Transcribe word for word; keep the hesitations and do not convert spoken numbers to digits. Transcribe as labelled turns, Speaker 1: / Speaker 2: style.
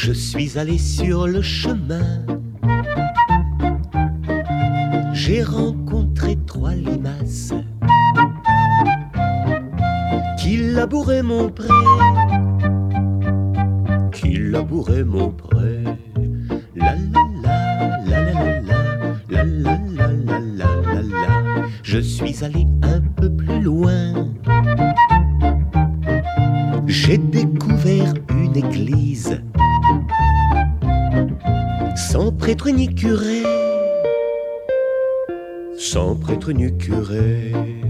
Speaker 1: Je suis allé sur le chemin, j'ai rencontré trois limaces qui labouraient mon pré, qui labouraient mon pré. La la la, la la la la, la la la la la la la. Je suis allé un peu plus loin, j'ai découvert une église sans prêtre ni curé, sans prêtre ni curé.